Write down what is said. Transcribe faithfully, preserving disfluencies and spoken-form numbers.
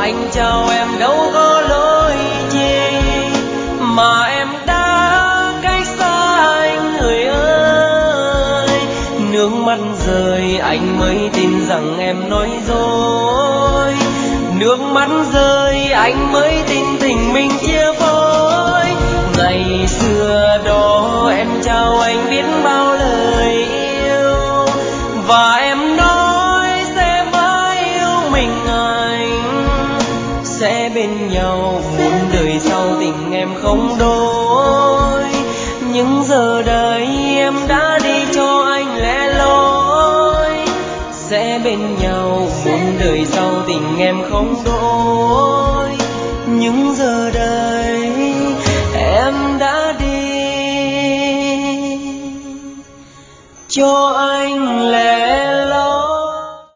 anh chào em đâu có lỗi chi mà em đã cách xa anh người ơi. Nước mắt rơi anh mới tin rằng em nói dối, nước mắt rơi anh mới tin tình mình chia phôi. Ngày xưa đó em trao anh biết bao lời yêu và em nói sẽ mãi yêu mình anh, sẽ bên nhau muôn đời sau tình em không đổi. Nhưng giờ đây em đã đi cho anh lẻ loi, sẽ bên nhau muôn đời sau tình em không đổi. Nhưng giờ đây em đã đi cho anh lẻ